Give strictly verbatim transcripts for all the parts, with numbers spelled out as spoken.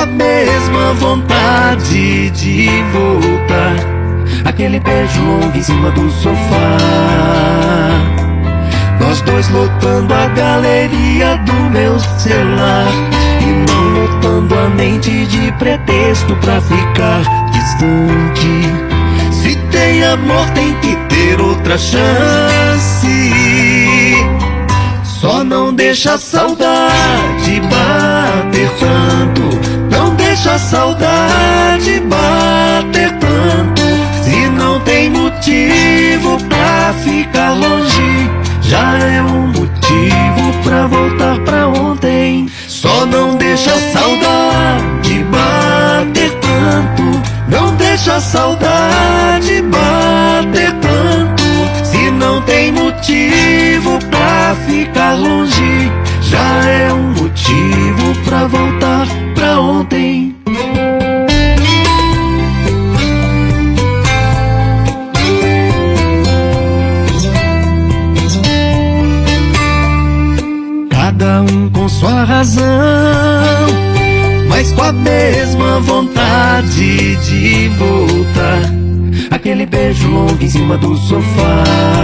mesma vontade de voltar. Aquele beijo longo em cima do sofá, nós dois lotando a galeria do meu celular, e não lotando a mente de pretexto pra ficar distante. Se tem amor tem que ter outra chance. Só não deixa a saudade bater tanto, não deixa a saudade bater tanto. Se não tem motivo pra ficar longe, já é um motivo pra voltar pra ontem. Só não deixa a saudade bater tanto, não deixa a saudade bater tanto. Se não tem motivo pra ficar longe, já é um motivo pra voltar pra ontem. Cada um com sua razão, mas com a mesma vontade de voltar. Aquele beijo longo em cima do sofá,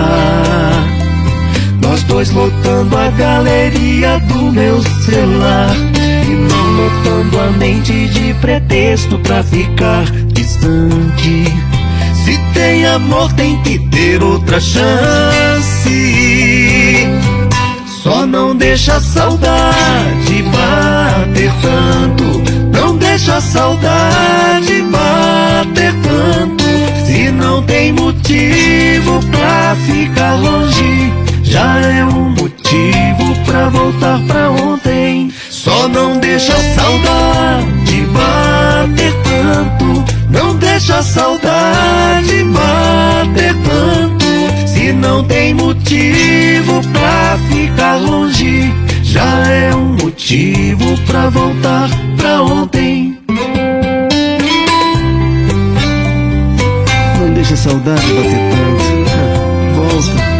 nós dois lotando a galeria do meu celular, e não lotando a mente de pretexto pra ficar distante. Se tem amor tem que ter outra chance. Só não deixa a saudade bater tanto, não deixa a saudade bater tanto. Se não tem motivo pra ficar longe, já é um motivo pra voltar pra ontem. Só não deixa a saudade bater tanto, não deixa a saudade bater tanto. Se não tem motivo pra ficar longe, já é um motivo pra voltar pra ontem. Não deixa a saudade bater tanto, volta.